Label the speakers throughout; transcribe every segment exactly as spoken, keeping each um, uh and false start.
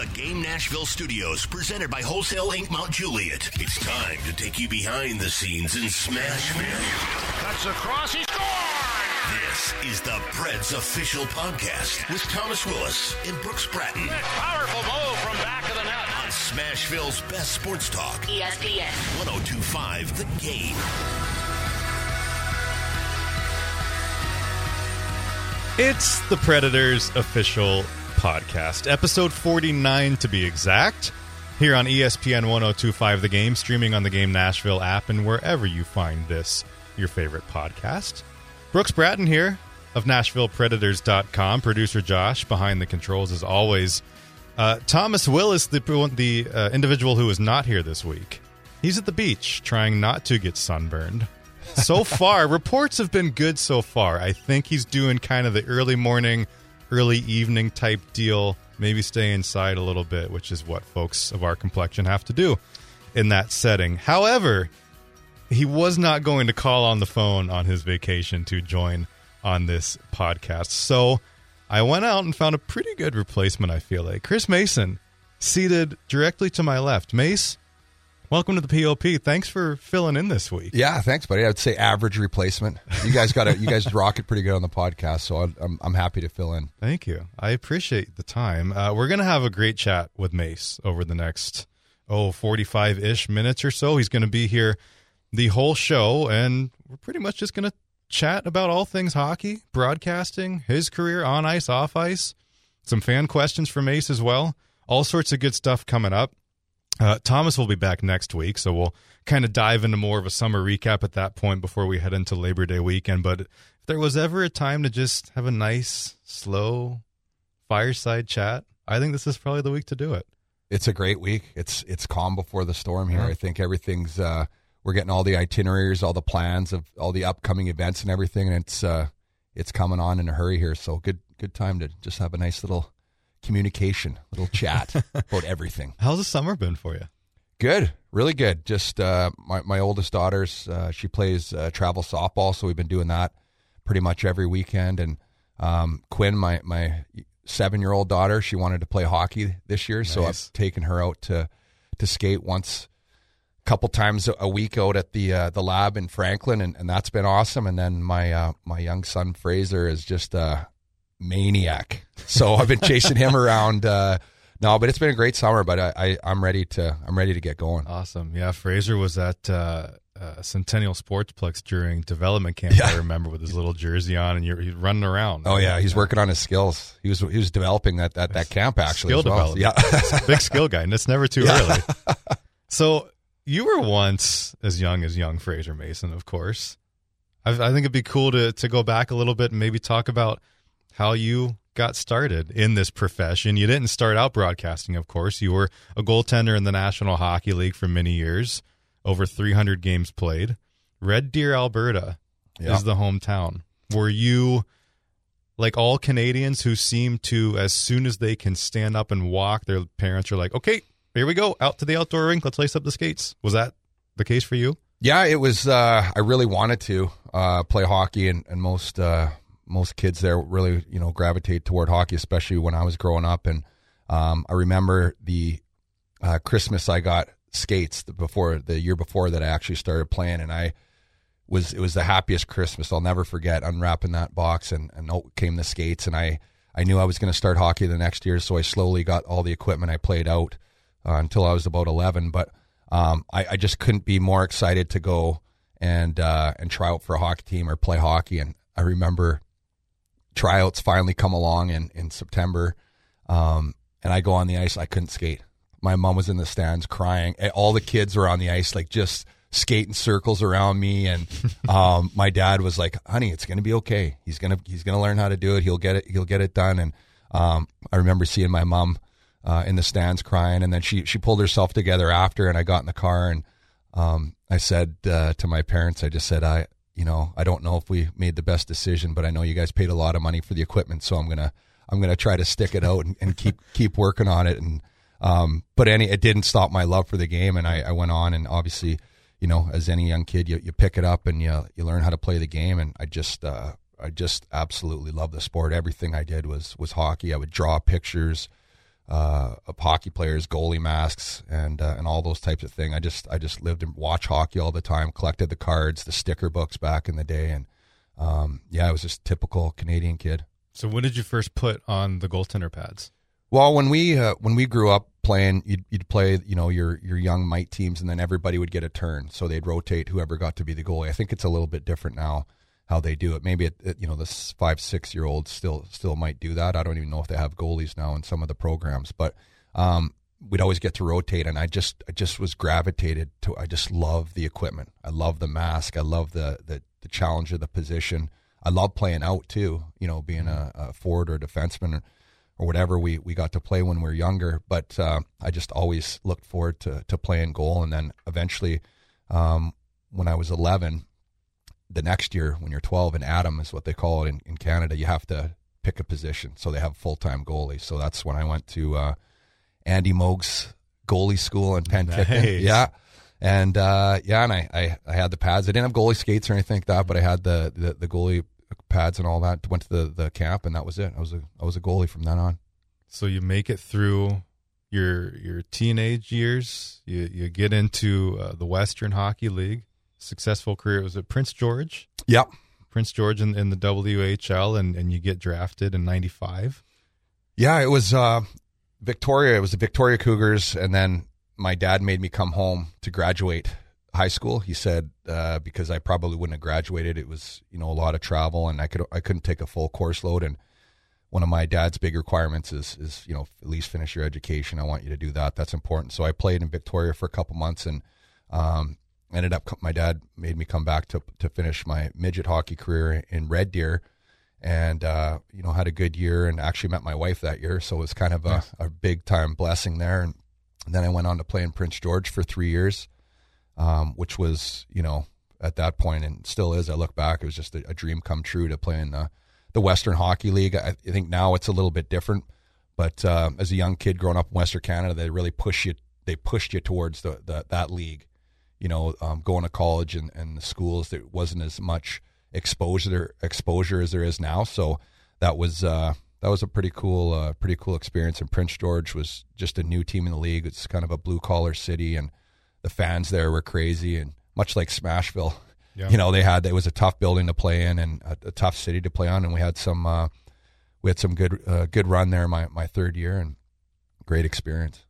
Speaker 1: the Game Nashville studios, presented by Wholesale Incorporated. Mount Juliet. It's time to take you behind the scenes in Smashville.
Speaker 2: Cuts across, he scored!
Speaker 1: This is the Preds official podcast with Thomas Willis and Brooks Bratton.
Speaker 2: Powerful move from back of the net.
Speaker 1: On Smashville's best sports talk.
Speaker 3: E S P N.
Speaker 1: one oh two point five The Game.
Speaker 4: It's the Predators official podcast, episode forty-nine to be exact, here on E S P N one oh two point five The Game, streaming on the Game Nashville app and wherever you find this, your favorite podcast. Brooks Bratton here of Nashville Predators dot com, producer Josh behind the controls as always. Uh, Thomas Willis, the, the uh, individual who is not here this week, he's at the beach trying not to get sunburned. So far, reports have been good so far. I think he's doing kind of the early morning, early evening type deal, maybe stay inside a little bit, which is what folks of our complexion have to do in that setting. However, he was not going to call on the phone on his vacation to join on this podcast. So I went out and found a pretty good replacement, I feel like. Chris Mason, seated directly to my left. Mace, welcome to the P O P. Thanks for filling in this week.
Speaker 5: Yeah, thanks, buddy. I would say average replacement. You guys got it. You guys rock it pretty good on the podcast, so I'm I'm happy to fill in.
Speaker 4: Thank you. I appreciate the time. Uh, we're gonna have a great chat with Mace over the next oh forty-five-ish minutes or so. He's gonna be here the whole show, and we're pretty much just gonna chat about all things hockey, broadcasting, his career on ice, off ice, some fan questions for Mace as well. All sorts of good stuff coming up. Uh, Thomas will be back next week, so we'll kind of dive into more of a summer recap at that point before we head into Labor Day weekend. But if there was ever a time to just have a nice, slow fireside chat, I think this is probably the week to do it.
Speaker 5: It's a great week. It's it's calm before the storm here.
Speaker 4: Yeah.
Speaker 5: I think everything's uh, we're getting all the itineraries, all the plans of all the upcoming events and everything, and it's uh, it's coming on in a hurry here. So good good time to just have a nice little communication, little chat about everything.
Speaker 4: How's the summer been for you?
Speaker 5: Good, really good. Just uh, my my oldest daughter's uh, she plays uh, travel softball, so we've been doing that pretty much every weekend. And um, Quinn, my my seven year old daughter, she wanted to play hockey this year, nice. So I've taken her out to to skate once, a couple times a week out at the uh, the lab in Franklin, and, and that's been awesome. And then my uh, my young son Fraser is just uh, maniac, so I've been chasing him around. Uh, no, but it's been a great summer. But I, I I'm ready to I'm ready to get going.
Speaker 4: Awesome, yeah. Fraser was at uh, uh, Centennial Sportsplex during development camp. Yeah. I remember with his little jersey on, and you're he's running around.
Speaker 5: Oh yeah, he's yeah. working on his skills. He was he was developing that that, that camp actually.
Speaker 4: Skill
Speaker 5: as well.
Speaker 4: development. Yeah, big skill guy, and it's never too
Speaker 5: yeah.
Speaker 4: early. So you were once as young as young Fraser Mason, of course. I, I think it'd be cool to to go back a little bit and maybe talk about how you got started in this profession. You didn't start out broadcasting, of course. You were a goaltender in the National Hockey League for many years, over three hundred games played. Red Deer, Alberta
Speaker 5: yeah.
Speaker 4: is the hometown. Were you like all Canadians who seem to, as soon as they can stand up and walk, their parents are like, okay, here we go, out to the outdoor rink, let's lace up the skates? Was that the case for you?
Speaker 5: Yeah, it was. Uh, I really wanted to uh, play hockey, and, and most uh, most kids there really, you know, gravitate toward hockey, especially when I was growing up. And um, I remember the uh, Christmas I got skates before the year before that I actually started playing, and I was it was the happiest Christmas I'll never forget. Unwrapping that box, and and out came the skates, and I I knew I was going to start hockey the next year, so I slowly got all the equipment. I played out uh, until I was about eleven, but um, I, I just couldn't be more excited to go and uh, and try out for a hockey team or play hockey. And I remember tryouts finally come along in in September, um, and I go on the ice. I couldn't skate. My mom was in the stands crying. All the kids were on the ice, like just skating circles around me. And um, my dad was like, "Honey, it's going to be okay. He's gonna he's gonna learn how to do it. He'll get it. He'll get it done." And um, I remember seeing my mom uh, in the stands crying, and then she she pulled herself together after. And I got in the car, and um, I said uh, to my parents, I just said, "I you know I don't know if we made the best decision, but I know you guys paid a lot of money for the equipment, so I'm gonna I'm gonna try to stick it out and, and keep keep working on it." And Um, but any, it didn't stop my love for the game, and I, I went on, and obviously, you know, as any young kid, you, you pick it up and you you learn how to play the game, and I just uh, I just absolutely love the sport. Everything I did was was hockey. I would draw pictures, uh, of hockey players, goalie masks, and uh, and all those types of things. I just I just lived and watched hockey all the time, collected the cards, the sticker books back in the day, and um, yeah, I was just a typical Canadian kid.
Speaker 4: So when did you first put on the goaltender pads?
Speaker 5: Well, when we uh, when we grew up playing, you'd, you'd play, you know, your your young mite teams, and then everybody would get a turn. So they'd rotate whoever got to be the goalie. I think it's a little bit different now how they do it. Maybe it, it, you know, the five six year olds still still might do that. I don't even know if they have goalies now in some of the programs, but um, we'd always get to rotate, and I just I just was gravitated to. I just love the equipment. I love the mask. I love the the, the challenge of the position. I love playing out too. You know, being a, a forward or defenseman. Or, or whatever we, we got to play when we were younger. But uh, I just always looked forward to, to playing goal. And then eventually, um, when I was eleven, the next year, when you're twelve, and Adam is what they call it in, in Canada, you have to pick a position. So they have full-time goalies. So that's when I went to uh, Andy Moog's goalie school in Penticton.
Speaker 4: Nice.
Speaker 5: Yeah. And, uh, yeah, and I, I, I had the pads. I didn't have goalie skates or anything like that, but I had the, the, the goalie pads and all that. Went to the, the camp, and that was it. I was a I was a goalie from then on.
Speaker 4: So you make it through your your teenage years. You you get into uh, the Western Hockey League. Successful career. Was it Prince George?
Speaker 5: Yep.
Speaker 4: Prince George in, in the W H L, and, and you get drafted in ninety-five.
Speaker 5: Yeah, it was uh, Victoria. It was the Victoria Cougars, and then my dad made me come home to graduate high school. He said uh, because I probably wouldn't have graduated. It was, you know, a lot of travel, and I could I couldn't take a full course load. And one of my dad's big requirements is is you know, at least finish your education. I want you to do that. That's important. So I played in Victoria for a couple months, and um, ended up. My dad made me come back to to finish my midget hockey career in Red Deer, and uh, you know, had a good year, and actually met my wife that year. So it was kind of a,
Speaker 4: Nice.
Speaker 5: a big time blessing there. And, and then I went on to play in Prince George for three years. Um, which was, you know, at that point, and still is, I look back, it was just a, a dream come true to play in the, the Western Hockey League. I, I think now it's a little bit different, but uh, as a young kid growing up in Western Canada, they really push you, they pushed you towards the, the that league. You know, um, going to college and, and the schools, there wasn't as much exposure exposure as there is now. So that was uh, that was a pretty cool, uh, pretty cool experience. And Prince George was just a new team in the league. It's kind of a blue collar city, and the fans there were crazy, and much like Smashville,
Speaker 4: Yeah.
Speaker 5: you know, they had, it was a tough building to play in, and a, a tough city to play on. And we had some, uh, we had some good, uh, good run there my, my third year, and great experience.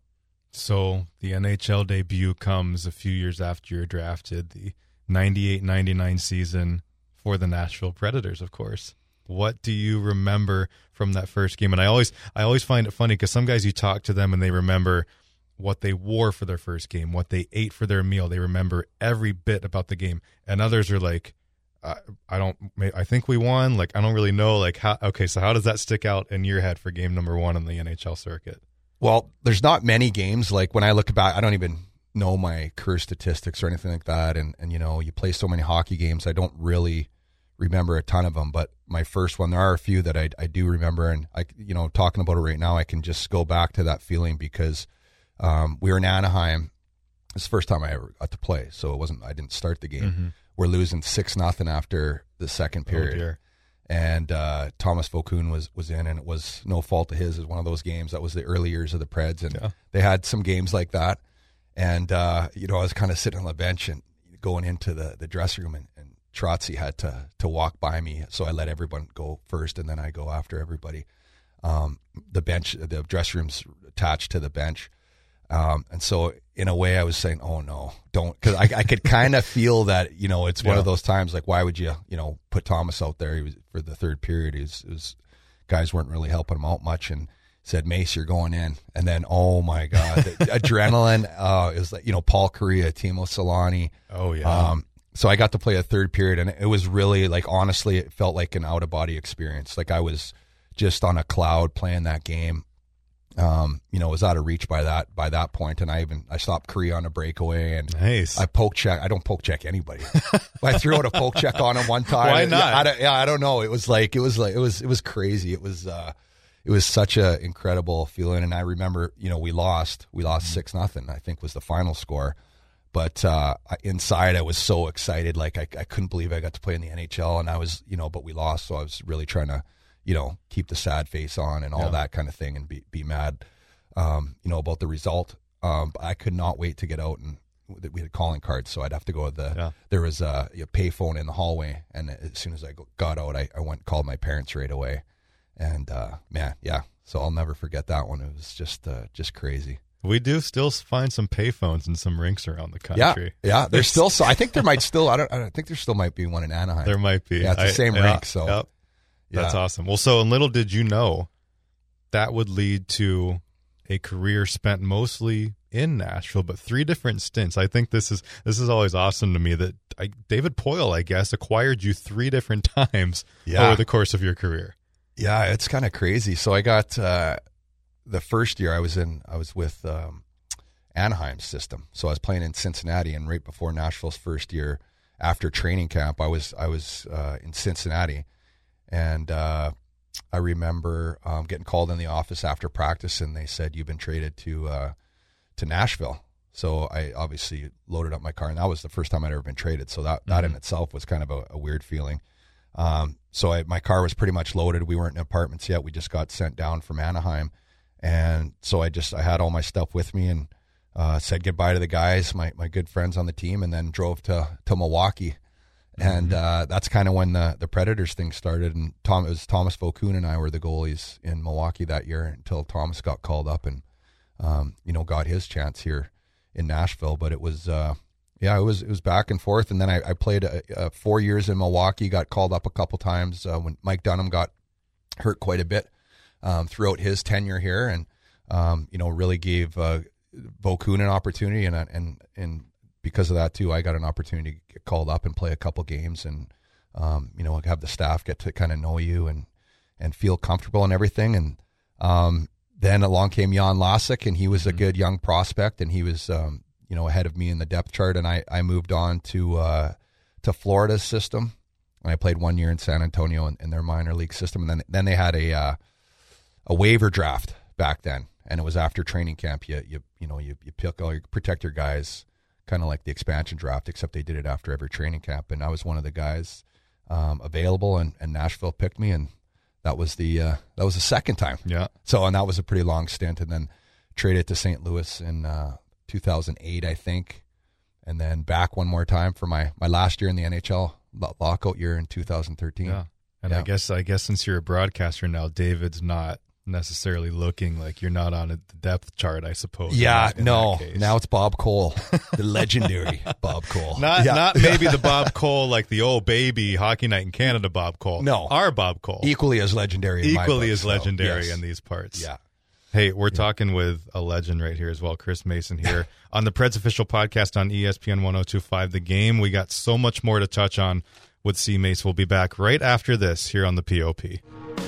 Speaker 4: So the N H L debut comes a few years after you're drafted, the ninety-eight ninety-nine season for the Nashville Predators, of course. What do you remember from that first game? And I always, I always find it funny because some guys, you talk to them and they remember what they wore for their first game, what they ate for their meal. They remember every bit about the game. And others are like, uh, I don't, I think we won. Like, I don't really know. Like, how, okay, so how does that stick out in your head for game number one on the N H L circuit?
Speaker 5: Well, there's not many games. Like, when I look back, I don't even know my career statistics or anything like that. And, and, you know, you play so many hockey games, I don't really remember a ton of them. But my first one, there are a few that I, I do remember. And, I, you know, talking about it right now, I can just go back to that feeling because Um, we were in Anaheim. It's the first time I ever got to play, so it wasn't. I didn't start the game.
Speaker 4: Mm-hmm.
Speaker 5: We're losing six nothing after the second period,
Speaker 4: Oh, dear.
Speaker 5: and uh, Thomas Vokoun was was in, and it was no fault of his. It was one of those games that was the early years of the Preds, and
Speaker 4: Yeah.
Speaker 5: they had some games like that. And uh, you know, I was kind of sitting on the bench and going into the, the dressing room, and, and Trotzy had to to walk by me, so I let everyone go first, and then I go after everybody. Um, the bench, the dressing room's attached to the bench. Um, and so in a way I was saying, oh no, don't, cause I, I could kind of feel that, you know, it's one
Speaker 4: Yeah.
Speaker 5: of those times, like, why would you, you know, put Thomas out there? He was, for the third period, he was, it was, guys weren't really helping him out much, and said, Mace, you're going in. And then, oh my God, the adrenaline, uh, it was like, you know, Paul Correa, Timo Solani.
Speaker 4: Oh yeah.
Speaker 5: Um, so I got to play a third period, and it was really, like, honestly, it felt like an out of body experience. Like, I was just on a cloud playing that game. Um, you know, was out of reach by that by that point, and I even I stopped Correa on a breakaway, and
Speaker 4: Nice.
Speaker 5: I poke check. I don't poke check anybody. I threw out a poke check on him one time.
Speaker 4: Why not?
Speaker 5: Yeah, I don't, yeah, I don't know. It was like it was like it was it was crazy. It was uh, it was such a incredible feeling, and I remember, you know, we lost. We lost
Speaker 4: Mm-hmm.
Speaker 5: six nothing. I think was the final score. But uh, inside, I was so excited. Like I, I couldn't believe I got to play in the N H L, and I was, you know, but we lost, so I was really trying to, you know, keep the sad face on and all
Speaker 4: Yeah.
Speaker 5: that kind of thing, and be be mad um, you know, about the result. Um, but I could not wait to get out, and we had calling cards, so I'd have to go to the,
Speaker 4: Yeah.
Speaker 5: there was a, a pay phone in the hallway, and as soon as I got out, I, I went and called my parents right away. And, uh, man, yeah, so I'll never forget that one. It was just, uh, just crazy.
Speaker 4: We do still find some payphones in some rinks around the country.
Speaker 5: Yeah, yeah, there's still, so I think there might still, I don't, I don't think there still might be one in Anaheim.
Speaker 4: There might be.
Speaker 5: Yeah, it's the
Speaker 4: I-
Speaker 5: same
Speaker 4: yeah,
Speaker 5: rink, so.
Speaker 4: yep. That's
Speaker 5: Yeah.
Speaker 4: awesome. Well, so and little did you know that would lead to a career spent mostly in Nashville, but three different stints. I think this is this is always awesome to me that I, David Poile, I guess, acquired you three different times
Speaker 5: Yeah.
Speaker 4: over the course of your career.
Speaker 5: Yeah, it's kind of crazy. So I got uh, the first year I was in, I was with um, Anaheim's system. So I was playing in Cincinnati, and right before Nashville's first year, after training camp, I was I was uh, in Cincinnati, and uh, I remember um, getting called in the office after practice, and they said, "You've been traded to uh, to Nashville." So I obviously loaded up my car, and that was the first time I'd ever been traded. So that, that in itself was kind of a, a weird feeling. Um, so I, my car was pretty much loaded. We weren't in apartments yet. We just got sent down from Anaheim. And so I just, I had all my stuff with me, and uh, said goodbye to the guys, my, my good friends on the team, and then drove to, to Milwaukee. And uh, that's kind of when the, the Predators thing started. And Tom, it was Thomas Vokoun and I were the goalies in Milwaukee that year until Thomas got called up and, um, you know, got his chance here in Nashville. But it was, uh, yeah, it was it was back and forth. And then I, I played a, a four years in Milwaukee, got called up a couple times uh, when Mike Dunham got hurt quite a bit um, throughout his tenure here. And, um, you know, really gave uh, Vokoun an opportunity. And, and, and because of that, too, I got an opportunity to get called up and play a couple games and, um, you know, have the staff get to kind of know you and, and feel comfortable and everything. And um, then along came Jan Lasik, and he was a good young prospect, and he was, um, you know, ahead of me in the depth chart. And I, I moved on to uh, to Florida's system, and I played one year in San Antonio in, in their minor league system. And then then they had a uh, a waiver draft back then, and it was after training camp. You you you know you you pick all your protect your guys, kind of like the expansion draft, except they did it after every training camp. And I was one of the guys um, available, and, and Nashville picked me, and that was the uh, that was the second time.
Speaker 4: Yeah.
Speaker 5: So, and that was a pretty long stint, and then traded to Saint Louis in uh, two thousand eight, I think, and then back one more time for my, my last year in the N H L lockout year in two thousand thirteen.
Speaker 4: Yeah. And
Speaker 5: Yeah.
Speaker 4: I guess I guess since you're a broadcaster now, David's not necessarily looking like you're not on a depth chart, I suppose.
Speaker 5: Yeah,
Speaker 4: in that- in
Speaker 5: no.
Speaker 4: that case.
Speaker 5: Now it's Bob Cole, the legendary Bob Cole.
Speaker 4: Not
Speaker 5: Yeah.
Speaker 4: not maybe the Bob Cole like the old baby Hockey Night in Canada Bob Cole.
Speaker 5: No.
Speaker 4: Our Bob Cole.
Speaker 5: Equally as legendary. In my
Speaker 4: Equally
Speaker 5: book,
Speaker 4: as
Speaker 5: so,
Speaker 4: legendary
Speaker 5: yes.
Speaker 4: in these parts.
Speaker 5: Yeah.
Speaker 4: Hey, we're talking with a legend right here as well, Chris Mason here on the Preds official podcast on E S P N one oh two point five The Game. We got so much more to touch on with C. Mace. We'll be back right after this here on the P O P.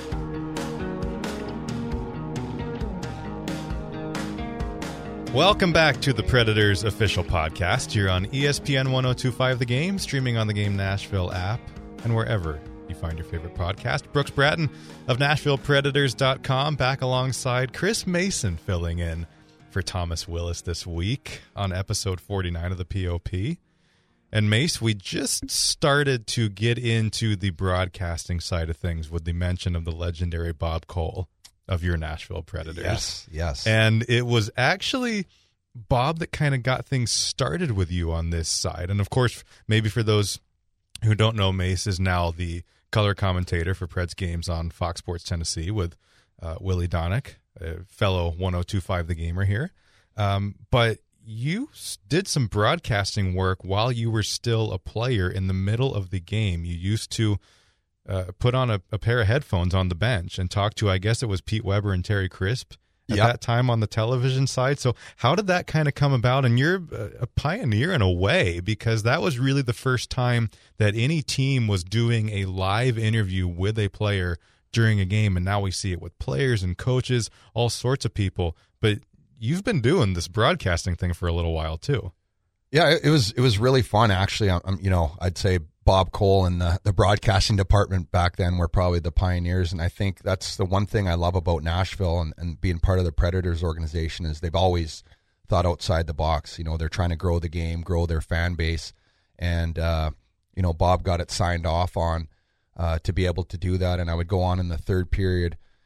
Speaker 4: Welcome back to the Predators official podcast here on E S P N one oh two point five The Game, streaming on the Game Nashville app and wherever you find your favorite podcast. Brooks Bratton of Nashville Predators dot com back alongside Chris Mason filling in for Thomas Willis this week on episode forty-nine of the P O P. And Mace, we just started to get into the broadcasting side of things with the mention of the legendary Bob Cole of your Nashville Predators.
Speaker 5: Yes, yes.
Speaker 4: And it was actually Bob that kind of got things started with you on this side. And of course, maybe for those who don't know, Mace is now the color commentator for Preds games on Fox Sports Tennessee with uh, Willie Donick, a fellow one oh two point five The Gamer here. Um, but you s- did some broadcasting work while you were still a player in the middle of the game. You used to uh, put on a, a pair of headphones on the bench and talk to, I guess it was Pete Weber and Terry Crisp at
Speaker 5: Yep.
Speaker 4: that time on the television side. So how did that kind of come about? And you're a a pioneer in a way, because that was really the first time that any team was doing a live interview with a player during a game. And now we see it with players and coaches, all sorts of people. But you've been doing this broadcasting thing for a little while too.
Speaker 5: Yeah, it, it was it was really fun, actually. I'm, I'm- you know, I'd say Bob Cole and the, the broadcasting department back then were probably the pioneers, and I think that's the one thing I love about Nashville and, and being part of the Predators organization is they've always thought outside the box. You know, they're trying to grow the game, grow their fan base, and uh, you know, Bob got it signed off on uh, to be able to do that. And I would go on in the third period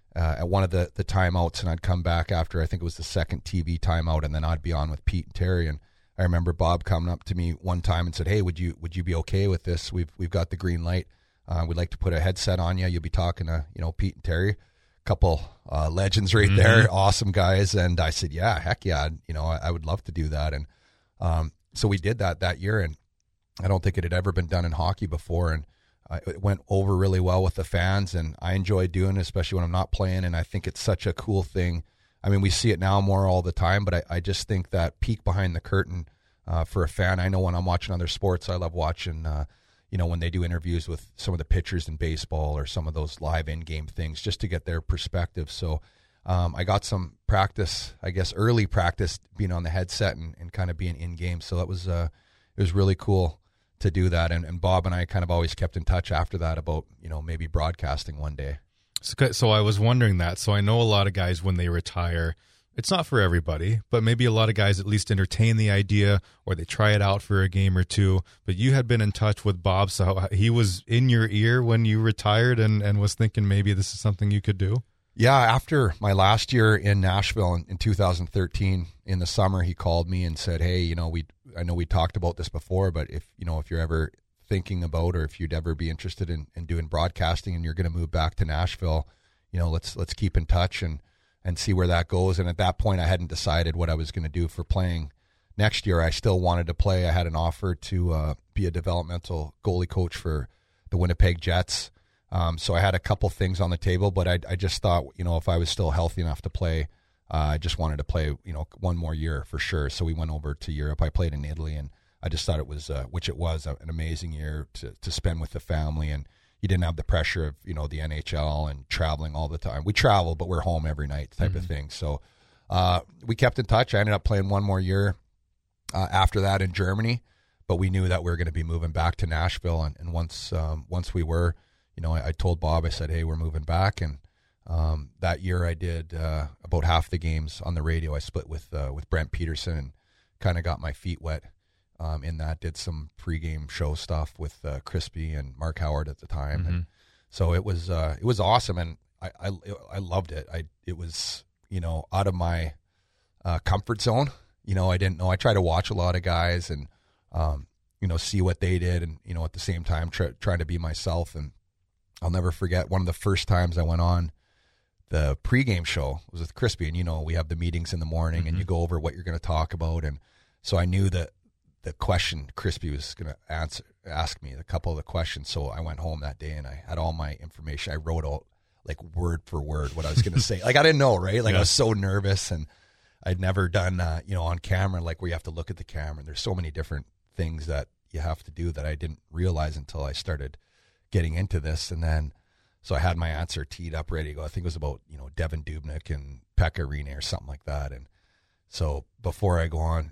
Speaker 5: uh, at one of the, the timeouts, and I'd come back after I think it was the second T V timeout, and then I'd be on with Pete and Terry. And I remember Bob coming up to me one time and said, "Hey, would you would you be okay with this? We've we've got the green light. Uh, we'd like to put a headset on you. You'll be talking to you know Pete and Terry, a couple uh, legends right mm-hmm. there, awesome guys." And I said, "Yeah, heck yeah, you know I, I would love to do that." And um, so we did that that year, and I don't think it had ever been done in hockey before, and uh, it went over really well with the fans, and I enjoy doing it, especially when I'm not playing, and I think it's such a cool thing. I mean, we see it now more all the time, but I, I just think that peek behind the curtain uh, for a fan. I know when I'm watching other sports, I love watching, uh, you know, when they do interviews with some of the pitchers in baseball or some of those live in-game things, just to get their perspective. So um, I got some practice, I guess, early practice being on the headset and, and kind of being in-game. So that was uh, it was really cool to do that, and, and Bob and I kind of always kept in touch after that about, you know, maybe broadcasting one day.
Speaker 4: So, so I was wondering that. So I know a lot of guys when they retire, it's not for everybody, but maybe a lot of guys at least entertain the idea or they try it out for a game or two. But you had been in touch with Bob, so he was in your ear when you retired and, and was thinking maybe this is something you could do?
Speaker 5: Yeah, after my last year in Nashville in, in two thousand thirteen, in the summer, he called me and said, "Hey, you know, we I know we talked about this before, but if you know if you're ever thinking about, or if you'd ever be interested in, in doing broadcasting, and you're going to move back to Nashville, you know, let's let's keep in touch and and see where that goes." And at that point, I hadn't decided what I was going to do for playing next year. I still wanted to play. I had an offer to uh, be a developmental goalie coach for the Winnipeg Jets. Um, so I had a couple things on the table, but I, I just thought, you know, if I was still healthy enough to play, uh, I just wanted to play, you know, one more year for sure. So we went over to Europe. I played in Italy, and I just thought it was, uh, which it was, an amazing year to, to spend with the family. And you didn't have the pressure of, you know, the N H L and traveling all the time. We traveled, but we're home every night type mm-hmm. of thing. So uh, we kept in touch. I ended up playing one more year uh, after that in Germany, but we knew that we were going to be moving back to Nashville. And, and once um, once we were, you know, I, I told Bob, I said, "Hey, we're moving back." And um, that year I did uh, about half the games on the radio. I split with uh, with Brent Peterson and kind of got my feet wet um, in that. Did some pregame show stuff with uh, Crispy and Mark Howard at the time, mm-hmm. and so it was uh, it was awesome, and I, I I loved it. I it was you know out of my uh, comfort zone. You know, I didn't know. I try to watch a lot of guys and um, you know see what they did, and you know at the same time try, trying to be myself. And I'll never forget one of the first times I went on the pregame show was with Crispy, and you know we have the meetings in the morning, mm-hmm. and you go over what you're going to talk about, and so I knew that the question Crispy was going to answer, ask me a couple of the questions. So I went home that day and I had all my information. I wrote out like word for word what I was going to say. Like I didn't know, right? Like yeah. I was so nervous, and I'd never done, uh, you know, on camera, like where you have to look at the camera. And there's so many different things that you have to do that I didn't realize until I started getting into this. And then, so I had my answer teed up, ready to go. I think it was about, you know, Devin Dubnyk and Pekka Rinne or something like that. And so before I go on,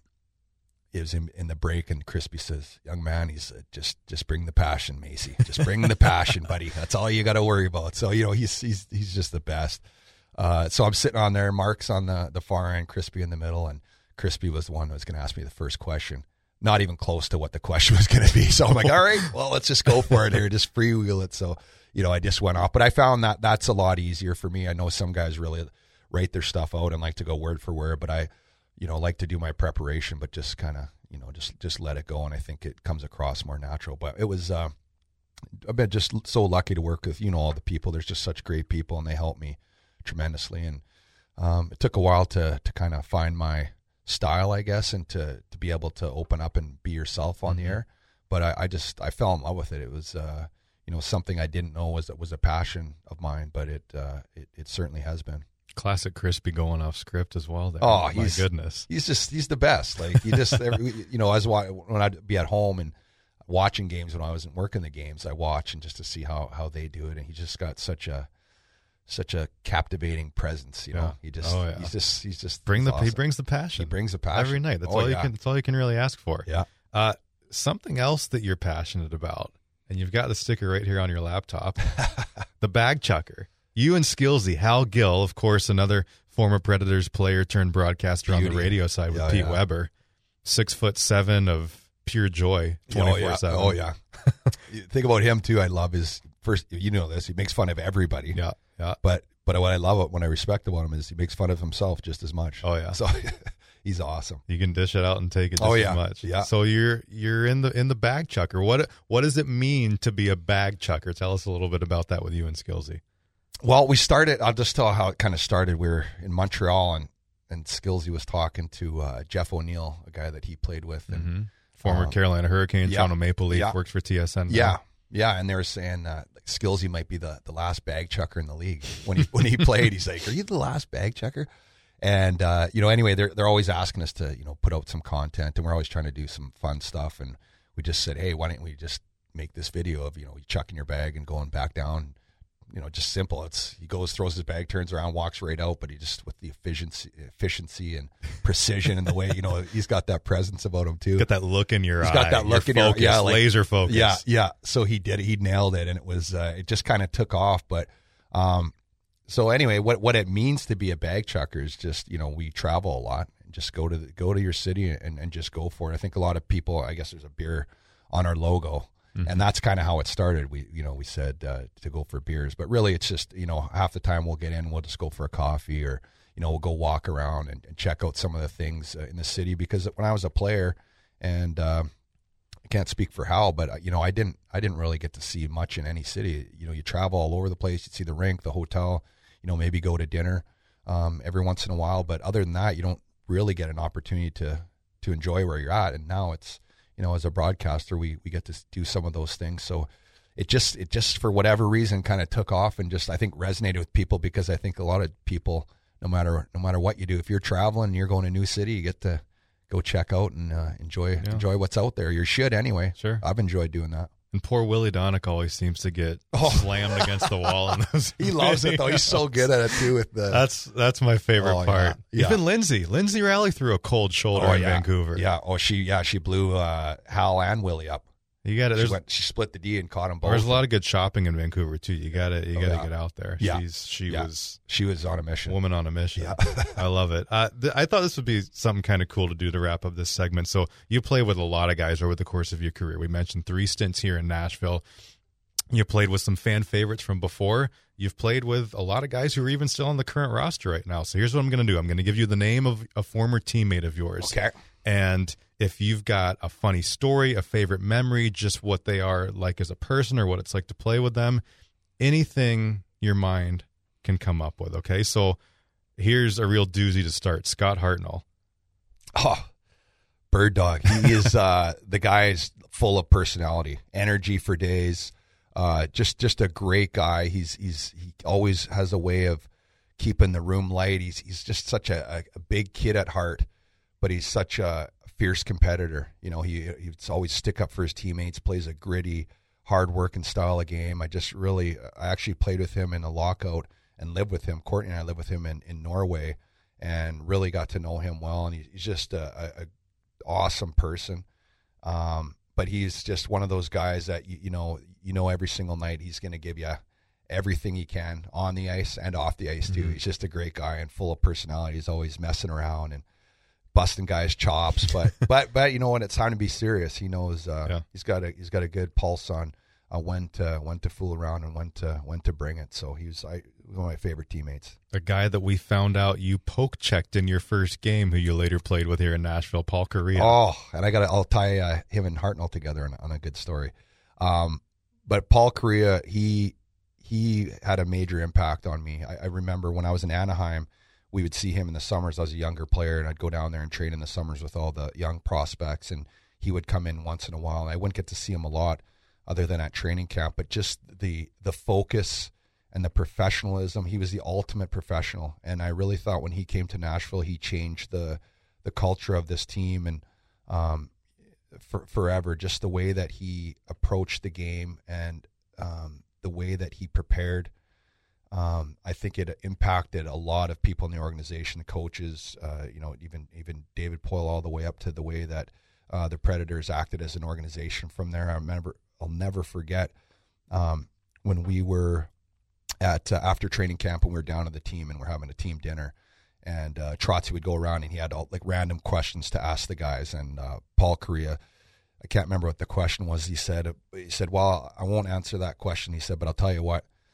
Speaker 5: it was in, in the break, and Crispy says, "Young man," he's uh, just just bring the passion, Macy. Just bring the passion, buddy. That's all you got to worry about. So you know he's he's he's just the best. Uh, so I'm sitting on there. Mark's on the the far end, Crispy in the middle, and Crispy was the one who was going to ask me the first question. Not even close to what the question was going to be. So I'm like, all right, well, let's just go for it here. Just freewheel it. So you know I just went off, but I found that that's a lot easier for me. I know some guys really write their stuff out and like to go word for word, but I. you know, like to do my preparation, but just kind of, you know, just, just let it go. And I think it comes across more natural, but it was, uh, I've been just so lucky to work with, you know, all the people. There's just such great people, and they helped me tremendously. And, um, it took a while to, to kind of find my style, I guess, and to, to be able to open up and be yourself on mm-hmm. the air. But I, I just, I fell in love with it. It was, uh, you know, something I didn't know was, was a passion of mine, but it, uh, it, it certainly has been.
Speaker 4: Classic Crispy going off script as well there.
Speaker 5: Oh,
Speaker 4: my
Speaker 5: he's,
Speaker 4: goodness.
Speaker 5: He's just, he's the best. Like, you just, every, you know, as when I'd be at home and watching games when I wasn't working the games, I watch and just to see how, how they do it. And he just got such a, such a captivating presence, you know.
Speaker 4: Yeah.
Speaker 5: He just,
Speaker 4: oh, yeah.
Speaker 5: he's just, he's just,
Speaker 4: Bring the,
Speaker 5: awesome.
Speaker 4: He brings the passion.
Speaker 5: He brings the passion.
Speaker 4: Every night. That's
Speaker 5: oh,
Speaker 4: all
Speaker 5: yeah.
Speaker 4: you can, that's all you can really ask for.
Speaker 5: Yeah.
Speaker 4: Uh, something else that you're passionate about, and you've got the sticker right here on your laptop, the bag chucker. You and Skillsy, Hal Gill, of course, another former Predators player turned broadcaster Beauty. on the radio side with yeah, Pete yeah. Weber, six foot seven of pure joy, twenty-four seven.
Speaker 5: Oh, yeah. Oh, yeah. Think about him, too. I love his first, you know this, he makes fun of everybody.
Speaker 4: Yeah, yeah.
Speaker 5: But but what I love, what I respect about him is he makes fun of himself just as much.
Speaker 4: Oh yeah,
Speaker 5: so he's awesome.
Speaker 4: You can dish it out and take it. Just
Speaker 5: oh yeah,
Speaker 4: as much.
Speaker 5: Yeah.
Speaker 4: So you're you're in the in the bag chucker. What what does it mean to be a bag chucker? Tell us a little bit about that with you and Skillsy.
Speaker 5: Well, we started. I'll just tell how it kind of started. We were in Montreal, and and Skillsy was talking to uh, Jeff O'Neill, a guy that he played with, and
Speaker 4: mm-hmm. former um, Carolina Hurricanes, yeah, Toronto Maple Leaf,
Speaker 5: yeah.
Speaker 4: works for T S N now.
Speaker 5: Yeah. Yeah, and they were saying uh, Skillsy might be the, the last bag chucker in the league. When he when he played, he's like, "Are you the last bag chucker?" And uh, you know, anyway, they're they're always asking us to you know put out some content, and we're always trying to do some fun stuff. And we just said, "Hey, why don't we just make this video of you know you chucking your bag and going back down?" You know, just simple. It's he goes, throws his bag, turns around, walks right out. But he just with the efficiency, efficiency and precision, and the way you know he's got that presence about him too.
Speaker 4: Got that look in your
Speaker 5: he's
Speaker 4: eye.
Speaker 5: He's got that look in your
Speaker 4: focus,
Speaker 5: yeah, like,
Speaker 4: laser focus.
Speaker 5: Yeah, yeah. So he did it. He nailed it, and it was uh, it just kind of took off. But um, so anyway, what what it means to be a bag chucker is just you know we travel a lot and just go to the, go to your city and, and just go for it. I think a lot of people. I guess there's a beer on our logo. Mm-hmm. And that's kind of how it started. We, you know, we said uh, to go for beers, but really it's just, you know, half the time we'll get in, we'll just go for a coffee, or, you know, we'll go walk around and, and check out some of the things uh, in the city. Because when I was a player, and uh, I can't speak for Hal, but uh, you know, I didn't, I didn't really get to see much in any city. You know, you travel all over the place. You see the rink, the hotel, you know, maybe go to dinner um, every once in a while. But other than that, you don't really get an opportunity to to enjoy where you're at. And now it's, you know, as a broadcaster, we, we get to do some of those things. So it just, it just for whatever reason kind of took off and just, I think resonated with people, because I think a lot of people, no matter, no matter what you do, if you're traveling and you're going to a new city, you get to go check out and uh, enjoy, yeah. enjoy what's out there. You should anyway.
Speaker 4: Sure.
Speaker 5: I've enjoyed doing that.
Speaker 4: And poor Willie Donick always seems to get oh. slammed against the wall in those.
Speaker 5: He loves it though. He's so good at it too. With the
Speaker 4: that's that's my favorite
Speaker 5: oh,
Speaker 4: part.
Speaker 5: Yeah.
Speaker 4: Even
Speaker 5: yeah.
Speaker 4: Lindsay, Lindsay Raleigh threw a cold shoulder
Speaker 5: oh,
Speaker 4: in
Speaker 5: yeah.
Speaker 4: Vancouver.
Speaker 5: Yeah. Oh, she yeah she blew uh, Hal and Willie up.
Speaker 4: You got it.
Speaker 5: She, went, she split the D and caught them both.
Speaker 4: There's a lot of good shopping in Vancouver too. You got to you
Speaker 5: oh,
Speaker 4: got to
Speaker 5: yeah.
Speaker 4: get out there.
Speaker 5: Yeah.
Speaker 4: She's she
Speaker 5: yeah.
Speaker 4: was
Speaker 5: she was on a mission.
Speaker 4: Woman on a mission.
Speaker 5: Yeah.
Speaker 4: I love it. Uh, th- I thought this would be something kind of cool to do to wrap up this segment. So you play with a lot of guys over the course of your career. We mentioned three stints here in Nashville. You played with some fan favorites from before. You've played with a lot of guys who are even still on the current roster right now. So here's what I'm going to do. I'm going to give you the name of a former teammate of yours.
Speaker 5: Okay.
Speaker 4: And if you've got a funny story, a favorite memory, just what they are like as a person or what it's like to play with them, anything your mind can come up with, okay? So here's a real doozy to start. Scott Hartnell.
Speaker 5: Oh, bird dog. He is uh, the guy is full of personality, energy for days. Uh, just just a great guy. He's he's he always has a way of keeping the room light. He's he's just such a, a big kid at heart, but he's such a fierce competitor. You know, he he's always stick up for his teammates. Plays a gritty, hard working style of game. I just really I actually played with him in a lockout and lived with him. Courtney and I lived with him in, in Norway, and really got to know him well. And he, he's just a, a, a awesome person. Um, but he's just one of those guys that you, you know. You know, every single night he's going to give you everything he can on the ice and off the ice too. Mm-hmm. He's just a great guy and full of personality. He's always messing around and busting guys' chops, but but but you know when it's time to be serious, he knows. Uh, yeah. He's got a he's got a good pulse on uh, when to when to fool around and when to when to bring it. So he was I, one of my favorite teammates.
Speaker 4: A guy that we found out you poke checked in your first game, who you later played with here in Nashville, Paul Kariya.
Speaker 5: Oh, and I got I'll tie uh, him and Hartnell together on, on a good story. Um, But Paul Kariya, he he had a major impact on me. I, I remember when I was in Anaheim, we would see him in the summers. I was a younger player, and I'd go down there and train in the summers with all the young prospects, and he would come in once in a while. And I wouldn't get to see him a lot other than at training camp, but just the the focus and the professionalism. He was the ultimate professional, and I really thought when he came to Nashville, he changed the the culture of this team and um For, forever, just the way that he approached the game and um, the way that he prepared. Um, I think it impacted a lot of people in the organization, the coaches, uh, you know, even even David Poile, all the way up to the way that uh, the Predators acted as an organization from there. I remember, I'll never forget um, when we were at uh, after training camp and we were down to the team and we're having a team dinner. And uh, Trotzy would go around and he had all, like random questions to ask the guys. And uh, Paul Kariya, I can't remember what the question was. He said, he said, well, I won't answer that question. He said, but I'll tell you what.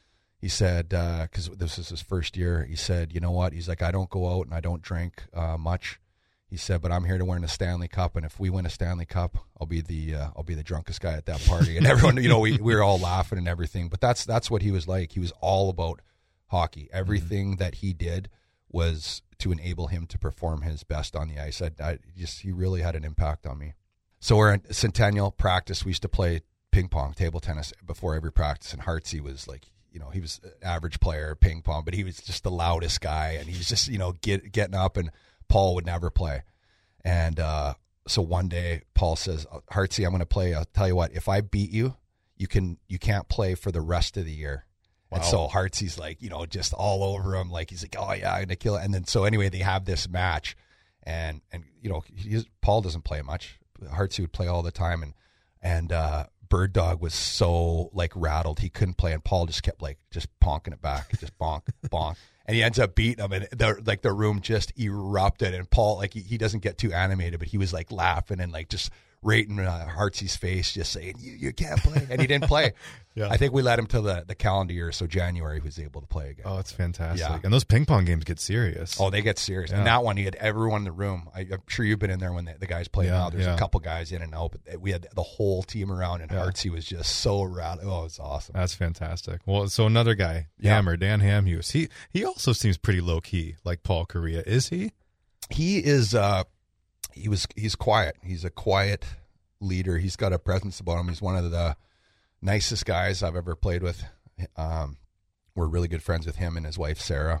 Speaker 5: He said, because uh, this is his first year, he said, you know what? He's like, I don't go out and I don't drink uh, much. He said, but I'm here to win a Stanley Cup, and if we win a Stanley Cup, I'll be the uh, I'll be the drunkest guy at that party. And everyone, you know, we we were all laughing and everything. But that's that's what he was like. He was all about hockey. Everything mm-hmm. that he did was to enable him to perform his best on the ice. I, I just he really had an impact on me. So we're at Centennial practice. We used to play ping pong, table tennis before every practice, and Hartsey was like, you know, he was an average player, ping pong, but he was just the loudest guy, and he was just, you know, get, getting up, and Paul would never play. And uh, so one day Paul says, Hartsey, I'm going to play. I'll tell you what, if I beat you, you can you can't play for the rest of the year. Wow. And so Hartsey's like, you know, just all over him. Like, he's like, oh, yeah, I'm going to kill it. And then so anyway, they have this match, and, and you know, he's, Paul doesn't play much. Hartsey would play all the time, and, and uh, Bird Dog was so, like, rattled. He couldn't play, and Paul just kept, like, just bonking it back, just bonk, bonk. And he ends up beating him, and the like the room just erupted. And Paul, like, he, he doesn't get too animated, but he was like laughing and like just right in uh, Hartsey's face, just saying, "You you can't play," and he didn't play. Yeah. I think we let him till the, the calendar year, so January he was able to play again.
Speaker 4: Oh, it's fantastic! Yeah. And those ping pong games get serious.
Speaker 5: Oh, they get serious. Yeah. And that one, he had everyone in the room. I, I'm sure you've been in there when the, the guys play yeah, now. There's yeah. a couple guys in and out, but we had the whole team around, and yeah. Hartsey was just so rattled. Oh, it's awesome.
Speaker 4: That's fantastic. Well, so another guy, yeah. Hammer, Dan Hamhuis. He he also seems pretty low key, like Paul Kariya. Is he?
Speaker 5: He is. Uh, he was. He's quiet. He's a quiet leader. He's got a presence about him. He's one of the nicest guys I've ever played with. Um, we're really good friends with him and his wife, Sarah.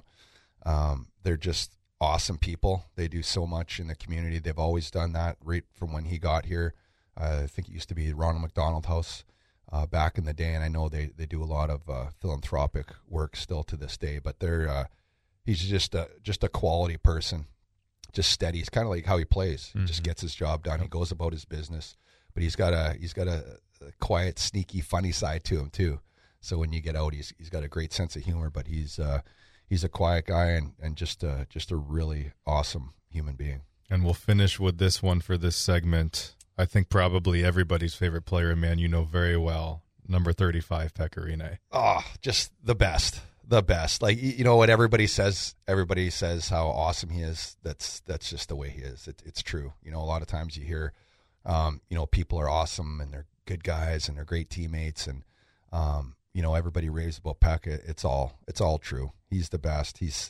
Speaker 5: Um, they're just awesome people. They do so much in the community. They've always done that right from when he got here. Uh, I think it used to be Ronald McDonald House uh, back in the day, and I know they, they do a lot of uh, philanthropic work still to this day, but they're uh, he's just a, just a quality person, just steady. He's kind of like how he plays. He mm-hmm. just gets his job done. He goes about his business, but he's got a he's got a, a quiet, sneaky, funny side to him too. So when you get out, he's he's got a great sense of humor, but he's uh, he's a quiet guy and, and just a, just a really awesome human being.
Speaker 4: And we'll finish with this one for this segment. I think probably everybody's favorite player, a man you know very well, number thirty-five, Pekka Rinne.
Speaker 5: Oh, just the best, the best. Like, you know what everybody says, everybody says how awesome he is. That's that's just the way he is. It, it's true. You know, a lot of times you hear, um, you know, people are awesome and they're good guys and they're great teammates. And, um, you know, everybody raves about Pekka. It's all, it's all true. He's the best. He's,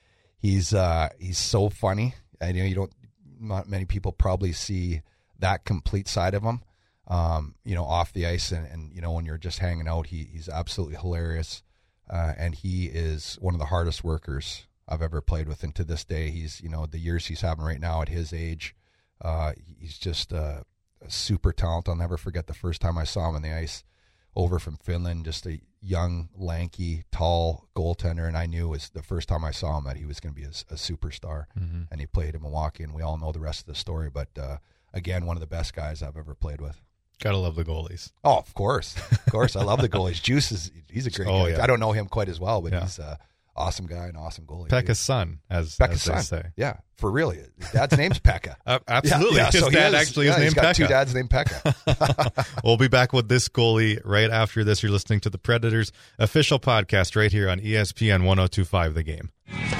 Speaker 5: he's, uh, he's so funny. I know you don't, not many people probably see that complete side of him, um, you know, off the ice. And, and, you know, when you're just hanging out, he he's absolutely hilarious. Uh, and he is one of the hardest workers I've ever played with. And to this day, he's, you know, the years he's having right now at his age, uh, he's just uh, a super talent. I'll never forget the first time I saw him on the ice over from Finland, just a young, lanky, tall goaltender. And I knew it was the first time I saw him that he was going to be a, a superstar. Mm-hmm. And he played in Milwaukee, and we all know the rest of the story. But, uh, again, one of the best guys I've ever played with.
Speaker 4: Gotta love the goalies.
Speaker 5: Oh, of course. Of course. I love the goalies. Juice is, he's a great oh, guy. Yeah. I don't know him quite as well, but yeah. he's an awesome guy and awesome goalie.
Speaker 4: Pekka's son, as,
Speaker 5: Pekka's
Speaker 4: as they
Speaker 5: son.
Speaker 4: say.
Speaker 5: Yeah, for real. His dad's name's Pekka.
Speaker 4: Uh, absolutely.
Speaker 5: Yeah, yeah.
Speaker 4: His
Speaker 5: So
Speaker 4: dad
Speaker 5: is,
Speaker 4: actually
Speaker 5: yeah,
Speaker 4: is named
Speaker 5: he's got
Speaker 4: Pekka.
Speaker 5: two dads named Pekka.
Speaker 4: We'll be back with this goalie right after this. You're listening to the Predators official podcast right here on E S P N ten twenty-five The Game.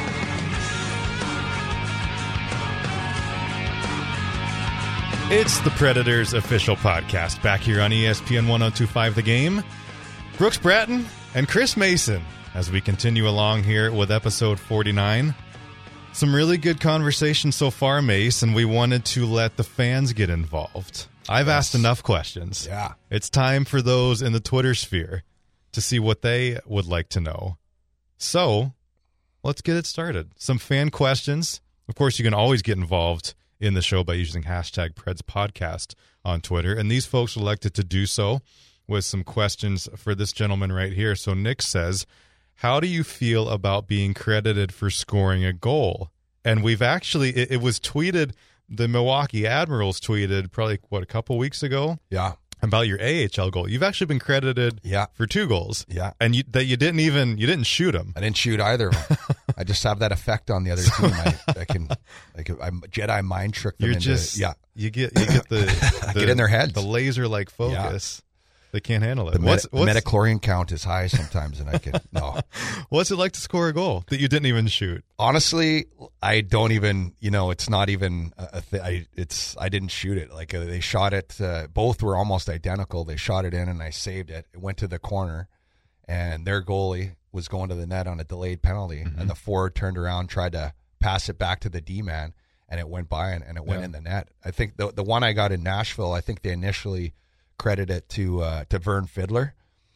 Speaker 4: It's the Predators official podcast back here on E S P N ten twenty-five The Game. Brooks Bratton and Chris Mason as we continue along here with episode forty-nine. Some really good conversation so far, Mace, and we wanted to let the fans get involved. I've yes. asked enough questions.
Speaker 5: Yeah.
Speaker 4: It's time for those in the Twitter sphere to see what they would like to know. So, let's get it started. Some fan questions. Of course, you can always get involved in the show by using hashtag Preds Podcast on Twitter. And these folks elected to do so with some questions for this gentleman right here. So Nick says, how do you feel about being credited for scoring a goal? And we've actually, it, it was tweeted, the Milwaukee Admirals tweeted probably, what, a couple weeks ago?
Speaker 5: Yeah.
Speaker 4: About your A H L goal. You've actually been credited
Speaker 5: yeah.
Speaker 4: for two goals.
Speaker 5: Yeah.
Speaker 4: And you, that you didn't even, you didn't shoot them.
Speaker 5: I didn't shoot either of them. I just have that effect on the other team. I, I can, I can, I Jedi mind trick them
Speaker 4: You're
Speaker 5: into,
Speaker 4: just,
Speaker 5: yeah.
Speaker 4: You get, you get the, the
Speaker 5: get in their heads.
Speaker 4: The laser like focus. They can't handle it.
Speaker 5: The,
Speaker 4: what's,
Speaker 5: med-
Speaker 4: what's,
Speaker 5: the metachlorine count is high sometimes, and I can no.
Speaker 4: What's it like to score a goal that you didn't even shoot?
Speaker 5: Honestly, I don't even. You know, it's not even a, a th- I. It's I didn't shoot it. Like uh, they shot it. Uh, both were almost identical. They shot it in, and I saved it. It went to the corner, and their goalie was going to the net on a delayed penalty, mm-hmm. and the forward turned around, tried to pass it back to the D man, and it went by, and, and it went yeah. in the net. I think the the one I got in Nashville, I think they initially credit it to uh, to Vern Fiddler,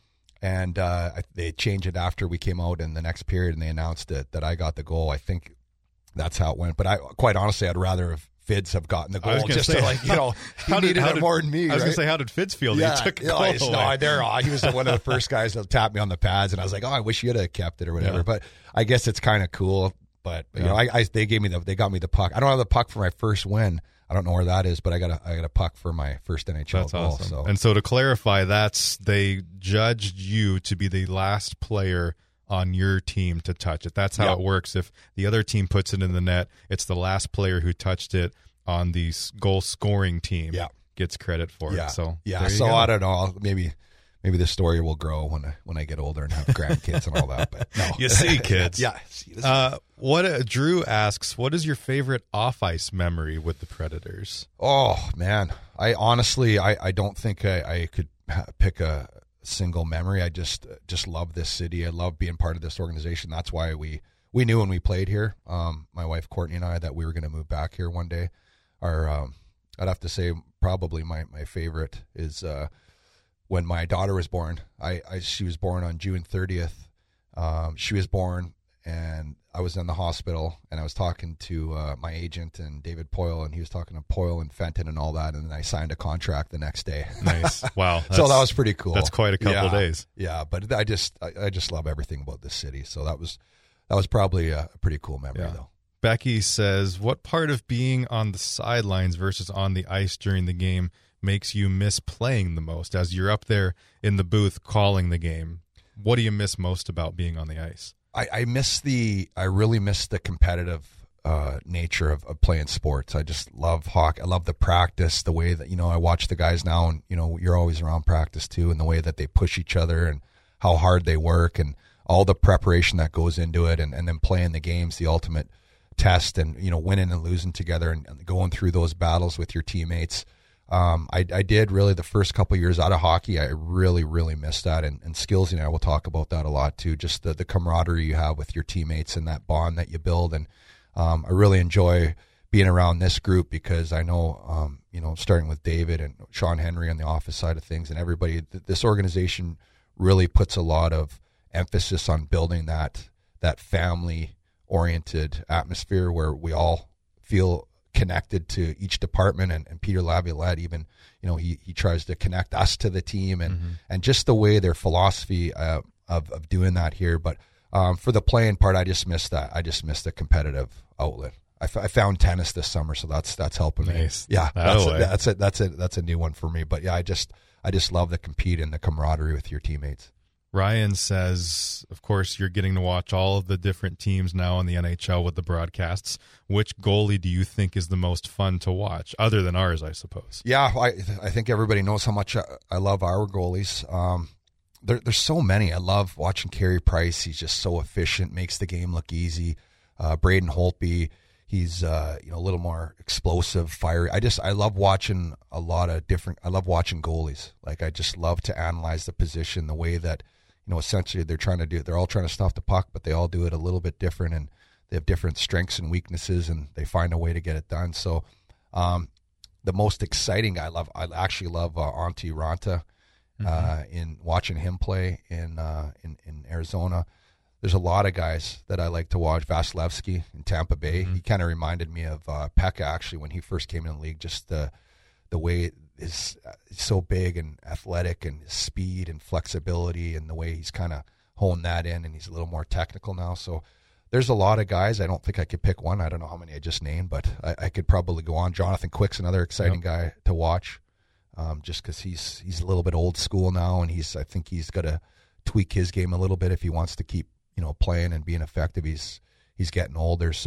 Speaker 5: and uh, they changed it after we came out in the next period, and they announced it that I got the goal. I think that's how it went. But I quite honestly, I'd rather have Fids have gotten the goal just
Speaker 4: say,
Speaker 5: to like you know he needed it more than me.
Speaker 4: I was
Speaker 5: right?
Speaker 4: gonna say, how did Fids feel?
Speaker 5: Yeah,
Speaker 4: that he took a
Speaker 5: you know,
Speaker 4: goal
Speaker 5: no,
Speaker 4: away?
Speaker 5: they're uh, he was one of the first guys that tapped me on the pads, and I was like, oh, I wish you'd have kept it or whatever. Yeah. But I guess it's kind of cool. But you yeah. know, I, I they gave me the they got me the puck. I don't have the puck for my first win. I don't know where that is, but I got a I got a puck for my first N H L
Speaker 4: that's
Speaker 5: goal.
Speaker 4: Awesome.
Speaker 5: So.
Speaker 4: And so to clarify, that's they judged you to be the last player on your team to touch it. That's how
Speaker 5: yep.
Speaker 4: it works. If the other team puts it in the net, it's the last player who touched it on the goal scoring team
Speaker 5: yep.
Speaker 4: gets credit for
Speaker 5: yeah.
Speaker 4: it. So
Speaker 5: yeah, so
Speaker 4: go.
Speaker 5: I don't know. Maybe maybe the story will grow when I when I get older and have grandkids and all that. But no,
Speaker 4: you see, kids.
Speaker 5: yeah.
Speaker 4: Uh, what uh, Drew asks, what is your favorite off ice memory with the Predators?
Speaker 5: Oh man, I honestly I, I don't think I, I could pick a single memory. I just just love this city. I love being part of this organization. That's why we we knew when we played here, um, my wife Courtney and I, that we were going to move back here one day. Our um, I'd have to say probably my my favorite is uh, when my daughter was born. I, I she was born on June thirtieth. Um, she was born, and I was in the hospital, and I was talking to uh, my agent and David Poyle, and he was talking to Poyle and Fenton and all that, and then I signed a contract the next day.
Speaker 4: Nice, wow!
Speaker 5: So that was pretty cool.
Speaker 4: That's quite a couple
Speaker 5: yeah,
Speaker 4: of days.
Speaker 5: Yeah, but I just I, I just love everything about this city. So that was that was probably a, a pretty cool memory, yeah. though.
Speaker 4: Becky says, what part of being on the sidelines versus on the ice during the game makes you miss playing the most? As you're up there in the booth calling the game, what do you miss most about being on the ice?
Speaker 5: I, I miss the, I really miss the competitive uh, nature of, of playing sports. I just love hockey. I love the practice, the way that, you know, I watch the guys now, and, you know, you're always around practice too, and the way that they push each other and how hard they work and all the preparation that goes into it, and, and then playing the games, the ultimate test, and you know, winning and losing together, and, and going through those battles with your teammates. Um, I, I did really the first couple of years out of hockey. I really, really missed that, and, and Skills and I will talk about that a lot too. Just the, the camaraderie you have with your teammates and that bond that you build. And um, I really enjoy being around this group because I know, um, you know, starting with David and Sean Henry on the office side of things, and everybody, th- this organization really puts a lot of emphasis on building that that family oriented atmosphere where we all feel connected to each department, and, and Peter Laviolette even, you know, he, he tries to connect us to the team, and, mm-hmm. and just the way their philosophy uh, of, of doing that here. But um, for the playing part, I just missed that. I just missed the competitive outlet. I, f- I found tennis this summer, so that's, that's helping
Speaker 4: nice.
Speaker 5: me. Yeah. That's a, that's it. That's it. That's a new one for me. But yeah, I just, I just love the compete and the camaraderie with your teammates.
Speaker 4: Ryan says, of course, you're getting to watch all of the different teams now in the N H L with the broadcasts. Which goalie do you think is the most fun to watch, other than ours, I suppose?
Speaker 5: Yeah, I I think everybody knows how much I, I love our goalies. Um, there, there's so many. I love watching Carey Price. He's just so efficient, makes the game look easy. Uh, Braden Holtby, he's uh, you know, a little more explosive, fiery. I just I love watching a lot of different. I love watching goalies. Like, I just love to analyze the position, the way that, you know, essentially they're trying to do it. They're all trying to stuff the puck, but they all do it a little bit different, and they have different strengths and weaknesses, and they find a way to get it done. So um, the most exciting, I love, I actually love uh, Antti Ranta uh, mm-hmm. in watching him play in, uh, in in Arizona. There's a lot of guys that I like to watch. Vasilevsky in Tampa Bay. Mm-hmm. He kind of reminded me of uh, Pekka, actually, when he first came in the league, just the, the way is so big and athletic, and his speed and flexibility, and the way he's kind of honed that in, and he's a little more technical now. So there's a lot of guys. I don't think I could pick one. I don't know how many I just named, but I, I could probably go on. Jonathan Quick's another exciting yep. guy to watch, um, just because he's he's a little bit old school now, and he's I think he's got to tweak his game a little bit if he wants to keep, you know, playing and being effective. He's he's getting older, so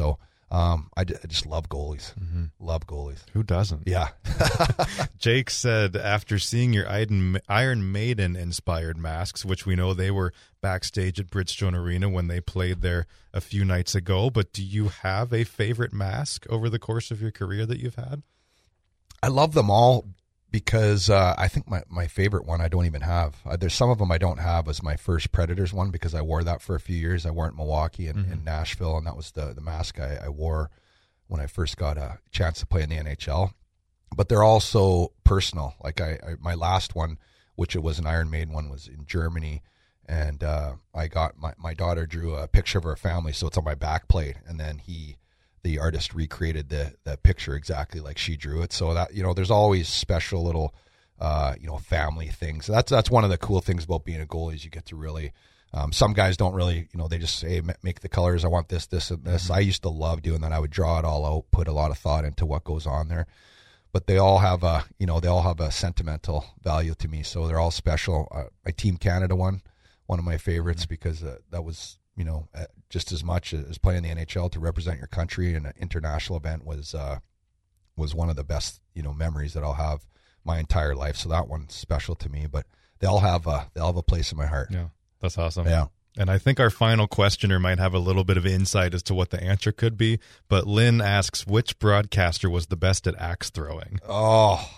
Speaker 5: Um, I, d- I just love goalies. Mm-hmm. Love goalies.
Speaker 4: Who doesn't?
Speaker 5: Yeah.
Speaker 4: Jake said, after seeing your Iron Maiden-inspired masks, which we know they were backstage at Bridgestone Arena when they played there a few nights ago, but do you have a favorite mask over the course of your career that you've had?
Speaker 5: I love them all because uh, I think my, my favorite one I don't even have. Uh, there's some of them I don't have. Was my first Predators one because I wore that for a few years. I wore it in Milwaukee and
Speaker 4: Mm-hmm.
Speaker 5: in Nashville, and that was the, the mask I, I wore when I first got a chance to play in the N H L. But they're also personal. Like I, I my last one, which it was an Iron Maiden one, was in Germany, and uh, I got my, my daughter drew a picture of her family, so it's on my back plate, and then he. The artist recreated the the picture exactly like she drew it. So that, you know, there's always special little, uh, you know, family things. That's that's one of the cool things about being a goalie is you get to really. Um, some guys don't really, you know, they just say make the colors. I want this, this, and this. Mm-hmm. I used to love doing that. I would draw it all out, put a lot of thought into what goes on there. But they all have a, you know, they all have a sentimental value to me. So they're all special. Uh, my Team Canada one, one of my favorites mm-hmm. because uh, that was. You know, just as much as playing the N H L to represent your country in an international event was uh, was one of the best, you know, memories that I'll have my entire life. So that one's special to me. But they all have a, they all have a place in my heart.
Speaker 4: Yeah, that's awesome.
Speaker 5: Yeah.
Speaker 4: And I think our final questioner might have a little bit of insight as to what the answer could be. But Lynn asks, which broadcaster was the best at axe throwing?
Speaker 5: Oh,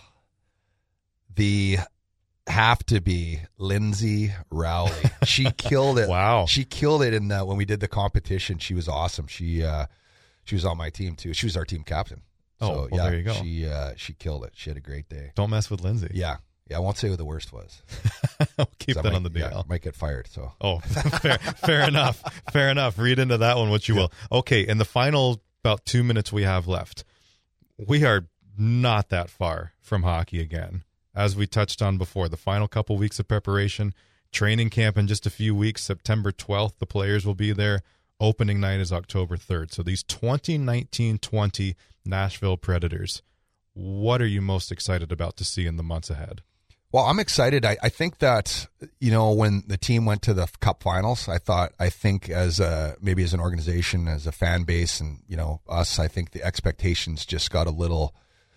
Speaker 5: the... have to be Lindsay Rowley. She killed it.
Speaker 4: Wow.
Speaker 5: She killed it in the, when we did the competition. She was awesome. She uh, she was on my team too. She was our team captain.
Speaker 4: Oh,
Speaker 5: so,
Speaker 4: well,
Speaker 5: yeah,
Speaker 4: there you go.
Speaker 5: She uh, she killed it. She had a great day.
Speaker 4: Don't mess with Lindsay.
Speaker 5: Yeah. Yeah, I won't say who the worst was.
Speaker 4: I'll keep that
Speaker 5: might,
Speaker 4: on the D L.
Speaker 5: Yeah, might get fired. So.
Speaker 4: Oh, fair, fair enough. Fair enough. Read into that one what you yeah. will. Okay, in the final about two minutes we have left, we are not that far from hockey again. As we touched on before, the final couple weeks of preparation, training camp in just a few weeks, September twelfth, the players will be there. Opening night is October third. So these twenty nineteen twenty Nashville Predators, what are you most excited about to see in the months ahead?
Speaker 5: Well, I'm excited. I, I think that, you know, when the team went to the Cup Finals, I thought, I think as a, maybe as an organization, as a fan base and, you know, us, I think the expectations just got a little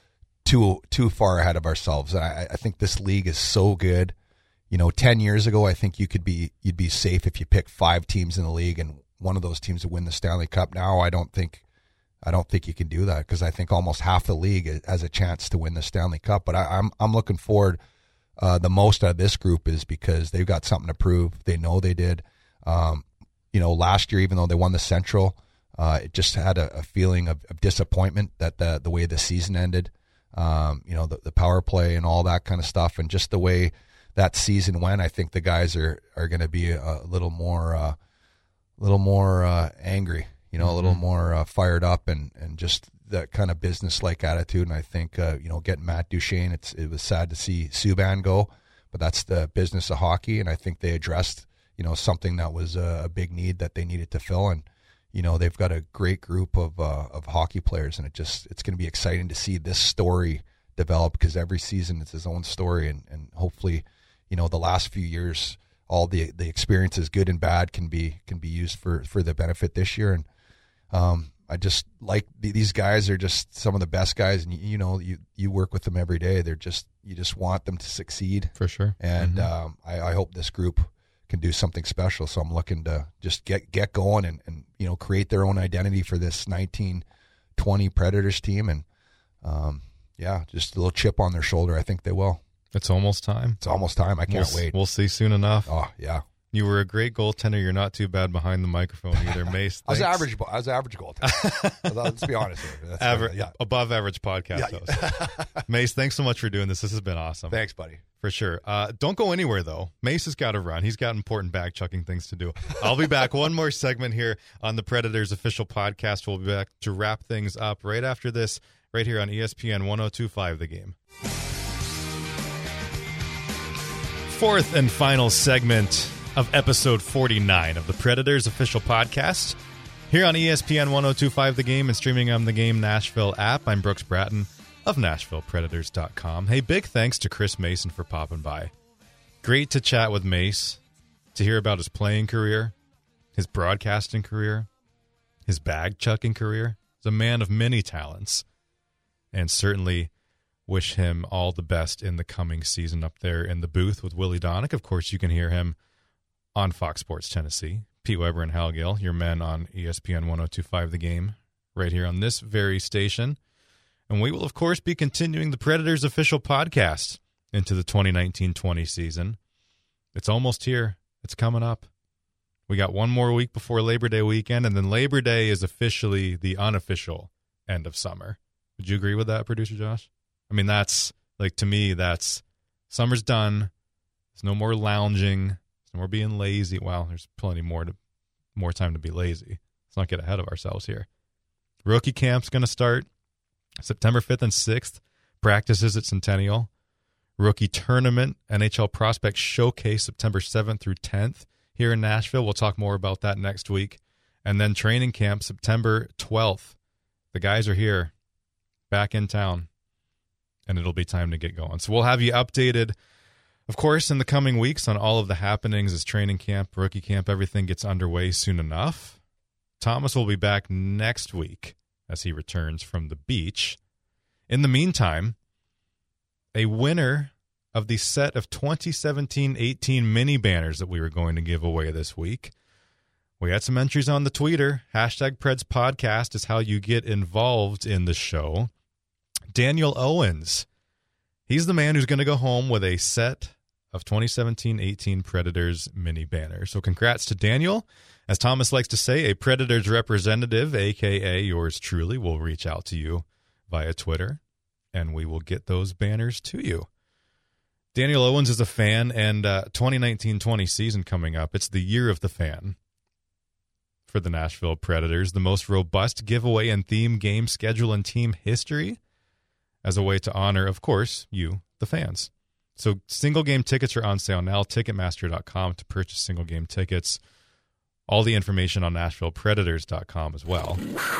Speaker 5: too too far ahead of ourselves. And I, I think this league is so good. You know, ten years ago, I think you could be you'd be safe if you pick five teams in the league and one of those teams would win the Stanley Cup. Now, I don't think I don't think you can do that because I think almost half the league has a chance to win the Stanley Cup. But I, I'm I'm looking forward. Uh, the most out of this group is because they've got something to prove. They know they did. Um, you know, last year, even though they won the Central, uh, it just had a, a feeling of, of disappointment that the the way the season ended. Um, you know, the, the power play and all that kind of stuff. And just the way that season went, I think the guys are, are going to be a, a little more, uh, little more, uh, angry, you know, mm-hmm. a little more, uh, fired up and, and just that kind of business-like attitude. And I think, uh, you know, getting Matt Duchene, it's, it was sad to see Subban go, but that's the business of hockey. And I think they addressed, you know, something that was a, a big need that they needed to fill. And, you know, they've got a great group of uh, of hockey players, and it just it's going to be exciting to see this story develop because every season it's his own story, and, and hopefully, you know, the last few years, all the the experiences, good and bad, can be can be used for, for the benefit this year. And um, I just like these guys are just some of the best guys, and you, you know, you you work with them every day. They're just you just want them to succeed
Speaker 4: for sure,
Speaker 5: and
Speaker 4: mm-hmm.
Speaker 5: um, I, I hope this group can do something special. So I'm looking to just get get going and, and you know create their own identity for this nineteen twenty Predators team, and um, yeah, just a little chip on their shoulder. I think they will.
Speaker 4: It's almost time.
Speaker 5: It's almost time. I can't
Speaker 4: we'll,
Speaker 5: wait.
Speaker 4: We'll see soon enough.
Speaker 5: Oh yeah.
Speaker 4: You were a great goaltender. You're not too bad behind the microphone either, Mace.
Speaker 5: I was average. I was average goaltender. Let's be honest here. That's
Speaker 4: Aver-
Speaker 5: yeah.
Speaker 4: Above average podcast
Speaker 5: yeah.
Speaker 4: host. Mace, thanks so much for doing this. This has been awesome.
Speaker 5: Thanks, buddy.
Speaker 4: For sure. Uh, don't go anywhere, though. Mace has got to run. He's got important bag chucking things to do. I'll be back. One more segment here on the Predators official podcast. We'll be back to wrap things up right after this, right here on E S P N one oh two point five The Game. Fourth and final segment of episode forty-nine of the Predators official podcast. Here on E S P N one oh two point five The Game and streaming on the Game Nashville app. I'm Brooks Bratton of Nashville Predators dot com. Hey, big thanks to Chris Mason for popping by. Great to chat with Mace, to hear about his playing career, his broadcasting career, his bag chucking career. He's a man of many talents, and certainly wish him all the best in the coming season up there in the booth with Willie Donick. Of course, you can hear him on Fox Sports Tennessee. Pete Weber and Hal Gill, your men on E S P N one oh two point five The Game, right here on this very station. And we will, of course, be continuing the Predators official podcast into the twenty nineteen twenty season. It's almost here. It's coming up. We got one more week before Labor Day weekend, and then Labor Day is officially the unofficial end of summer. Would you agree with that, Producer Josh? I mean, that's, like, to me, that's summer's done. There's no more lounging. There's no more being lazy. Well, there's plenty more to more time to be lazy. Let's not get ahead of ourselves here. Rookie camp's going to start September fifth and sixth. Practices at Centennial. Rookie tournament, N H L Prospect Showcase, September seventh through tenth here in Nashville. We'll talk more about that next week. And then training camp, September twelfth. The guys are here, back in town, and it'll be time to get going. So we'll have you updated, of course, in the coming weeks on all of the happenings as training camp, rookie camp, everything gets underway soon enough. Thomas will be back next week as he returns from the beach. In the meantime, a winner of the set of twenty seventeen eighteen mini banners that we were going to give away this week. We had some entries on the Twitter. Hashtag Preds Podcast is how you get involved in the show. Daniel Owens, he's the man who's going to go home with a set of twenty seventeen eighteen Predators mini banners. So congrats to Daniel. As Thomas likes to say, a Predators representative, a k a yours truly, will reach out to you via Twitter, and we will get those banners to you. Daniel Owens is a fan, and uh, twenty nineteen twenty season coming up. It's the year of the fan for the Nashville Predators, the most robust giveaway and theme game schedule in team history, as a way to honor, of course, you, the fans. So single game tickets are on sale now, Ticketmaster dot com to purchase single game tickets. All the information on Nashville Predators dot com as well.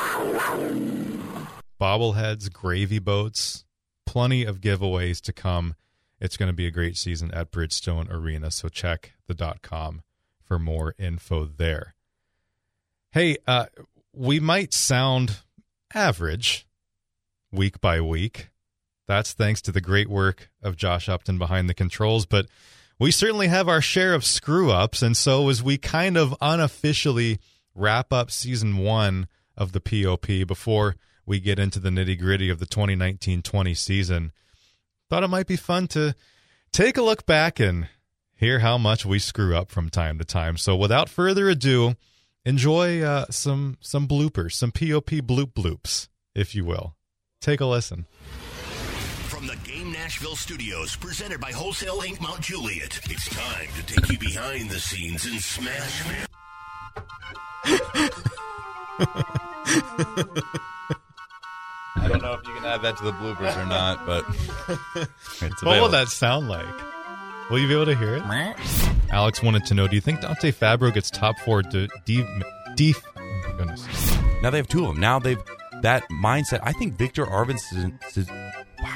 Speaker 4: Bobbleheads, gravy boats, plenty of giveaways to come. It's going to be a great season at Bridgestone Arena, so check the .com for more info there. Hey, uh, we might sound average week by week. That's thanks to the great work of Josh Upton behind the controls, but we certainly have our share of screw-ups, and so as we kind of unofficially wrap up season one of the P O P before we get into the nitty-gritty of the twenty nineteen twenty season, thought it might be fun to take a look back and hear how much we screw up from time to time. So without further ado, enjoy uh, some some bloopers, some P O P bloop bloops, if you will. Take a listen.
Speaker 1: From the Game Nashville studios, presented by Wholesale Incorporated. Mount Juliet, it's time to take you behind the scenes in Smashville.
Speaker 3: I don't know if you can add that to the bloopers or not, but it's
Speaker 4: what will that sound like? Will you be able to hear it? Alex wanted to know, do you think Dante Fabro gets top four de- def... def- oh my goodness.
Speaker 3: Now they have two of them. Now they've that mindset. I think Victor Arvidsson... Wow.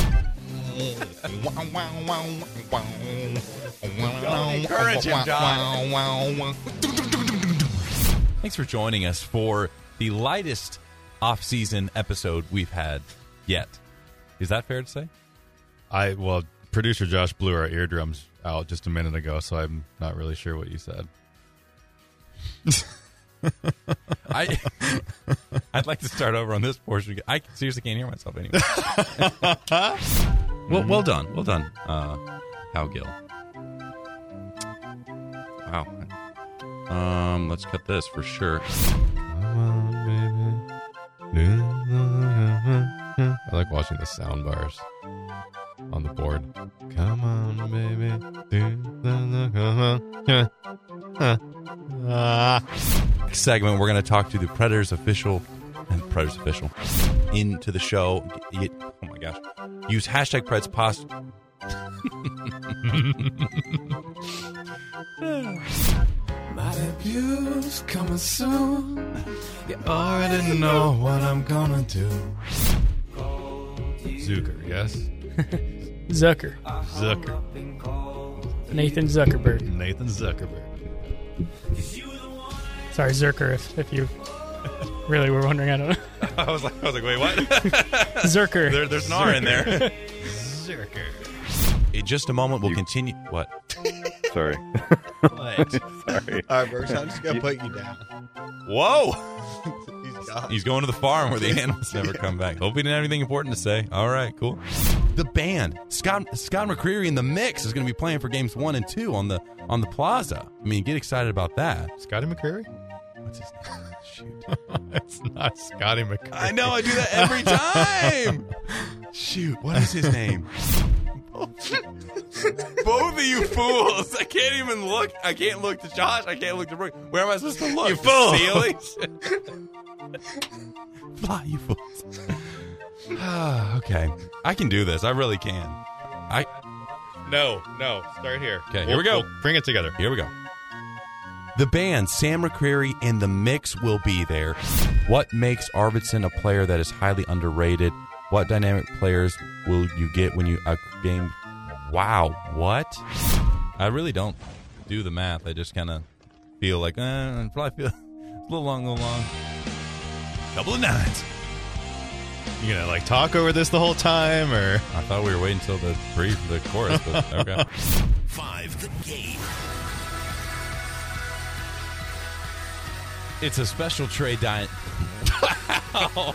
Speaker 3: Don't encourage him, John. Thanks for joining us for the lightest off-season episode we've had yet. Is that fair to say?
Speaker 4: I well, producer Josh blew our eardrums out just a minute ago, so I'm not really sure what you said.
Speaker 3: I I'd like to start over on this portion. I seriously can't hear myself anymore. well, well done, well done, uh, Hal Gill. Wow. Um, let's cut this for sure.
Speaker 4: I like watching the sound bars on the board. Come on, baby.
Speaker 3: Next segment, we're going to talk to the Predators official and Predators official into the show. It, oh my gosh! Use hashtag Preds Post.
Speaker 6: My debut's coming soon.
Speaker 4: You already know what I'm gonna do. Zucker, yes?
Speaker 7: Zucker.
Speaker 4: Zucker.
Speaker 7: Nathan Zuckerberg.
Speaker 4: Nathan Zuckerberg.
Speaker 7: Sorry, Zucker, if, if you Really, we're wondering. I don't know.
Speaker 3: I was like, I was like, wait, what?
Speaker 7: Zerker.
Speaker 3: there, there's an R in there.
Speaker 4: Zerker.
Speaker 3: In just a moment, we'll continue. What?
Speaker 8: Sorry.
Speaker 3: What?
Speaker 8: Sorry.
Speaker 9: All right, Brooks, I'm just going to put you down.
Speaker 3: Whoa!
Speaker 9: He's gone.
Speaker 3: He's going to the farm where the animals never come back. Hope he didn't have anything important to say. All right, cool. The band, Scott Scott McCreery in the Mix, is going to be playing for games one and two on the on the plaza. I mean, get excited about that.
Speaker 4: Scotty McCreery?
Speaker 3: What's his name? Shoot.
Speaker 4: It's not Scotty McCreery.
Speaker 3: I know, I do that every time. Shoot, what is his name? Both of you fools. I can't even look. I can't look to Josh. I can't look to Brooke. Where am I supposed to look?
Speaker 4: You fool.
Speaker 3: Ceilings? Fly, you fools. Okay. I can do this. I really can. I.
Speaker 4: No, no. Start here.
Speaker 3: Okay, here we go.
Speaker 4: We'll bring it together.
Speaker 3: Here we go. The band, Sam McCreery and the Mix will be there. What makes Arvidsson a player that is highly underrated? What dynamic players will you get when you a game? Wow, what? I really don't do the math. I just kind of feel like, eh, I probably feel a little long, a little long. Couple of nines.
Speaker 4: You gonna like talk over this the whole time, or
Speaker 3: I thought we were waiting until the pre the chorus, but okay.
Speaker 1: Five, the game.
Speaker 3: It's a special trade diet. Wow.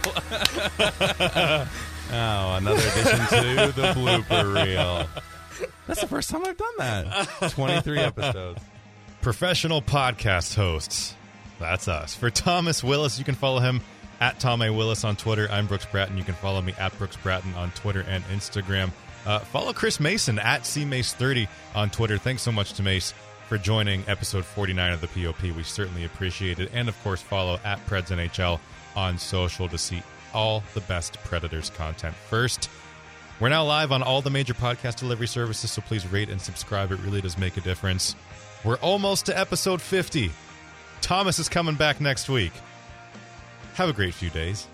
Speaker 3: Oh, another addition to the blooper reel. That's the first time I've done that. twenty-three episodes.
Speaker 4: professional podcast hosts. That's us. For Thomas Willis, you can follow him at Tom A. Willis on Twitter. I'm Brooks Bratton. You can follow me at Brooks Bratton on Twitter and Instagram. Uh, follow Chris Mason at C Mace thirty on Twitter. Thanks so much to Mace for joining episode forty-nine of the P O P. We certainly appreciate it. And, of course, follow at Preds N H L on social to see all the best Predators content first. We're now live on all the major podcast delivery services, so please rate and subscribe. It really does make a difference. We're almost to episode fifty. Thomas is coming back next week. Have a great few days.